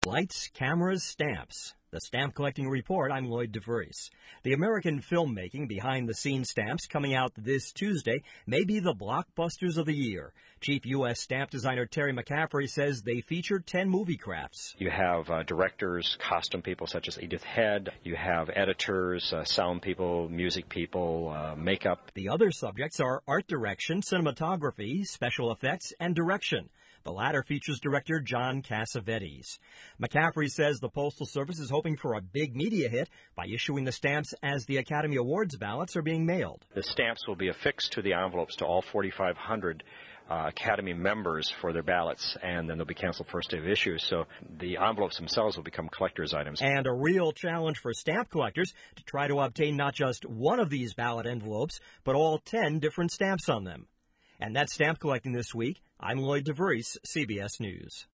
Lights, cameras, stamps. The Stamp Collecting Report, I'm Lloyd DeVries. The American filmmaking behind-the-scenes stamps coming out this Tuesday may be the blockbusters of the year. Chief U.S. stamp designer Terry McCaffrey says they feature 10 movie crafts. You have directors, costume people such as Edith Head. You have editors, sound people, music people, makeup. The other subjects are art direction, cinematography, special effects, and direction. The latter features director John Cassavetes. McCaffrey says the Postal Service is hoping for a big media hit by issuing the stamps as the Academy Awards ballots are being mailed. The stamps will be affixed to the envelopes to all 4,500 Academy members for their ballots, and then they'll be canceled first day of issue. So the envelopes themselves will become collector's items. And a real challenge for stamp collectors to try to obtain not just one of these ballot envelopes, but all 10 different stamps on them. And that's Stamp Collecting this week. I'm Lloyd DeVries, CBS News.